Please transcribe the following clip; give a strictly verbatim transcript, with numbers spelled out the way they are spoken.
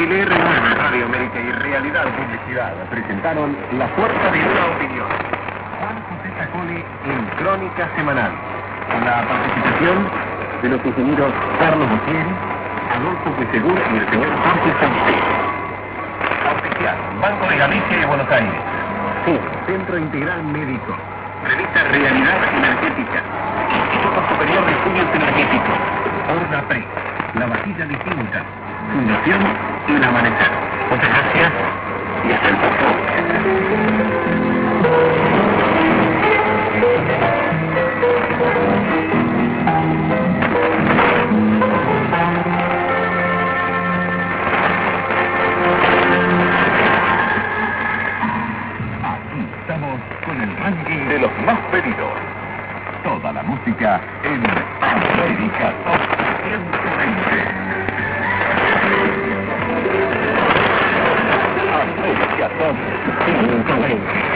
L R nueve, Radio América y Realidad Publicidad presentaron La Fuerza de una Opinión. Juan José Tacone en Crónica Semanal, con la participación de los ingenieros Carlos Botieri, Adolfo Pesegur y el señor Jorge Sánchez. Oficial, Banco de Galicia y Buenos Aires. Sí, Centro Integral Médico. Revista Realidad Energética. Instituto Superior de Estudios Energéticos. Horda Pre. La Vajilla Distinta. Fundación y el Amanecer. Muchas gracias y hasta el próximo. Aquí estamos con el ranking de los más pedidos. Toda la música en América Top ciento veinte. América Top ciento veinte.